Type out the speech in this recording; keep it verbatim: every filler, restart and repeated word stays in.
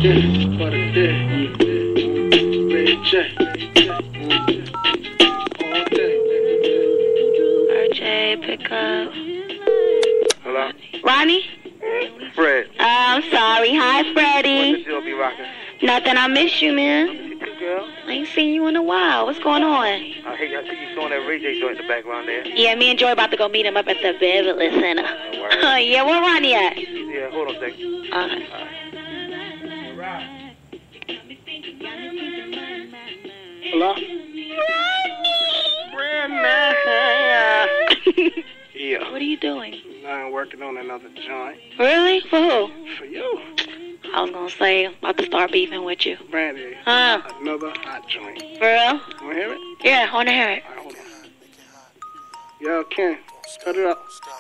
dick, for the dick. Red J. All day. R J, pick up. Hello? Ronnie? Fred. Oh, I'm sorry. Hi, What Freddie. the deal be rocking? Nothing. I miss you, man. You too, girl. I ain't seen you in a while. What's going on? I hey, I see you showing that Ray J joint in the background there. Yeah, me and Joy about to go meet him up at the Beverly Center. Oh, word. Oh, yeah, where Ronnie at? Yeah, hold on a second. Okay. Hello? Yeah. What are you doing? I'm working on another joint. Really? For who? For you. I was gonna say, about to start beefing with you. Brandy. Huh? Another hot joint. For real? You wanna hear it? Yeah, I wanna hear it. All right, hold on. Yo, Ken, cut it up.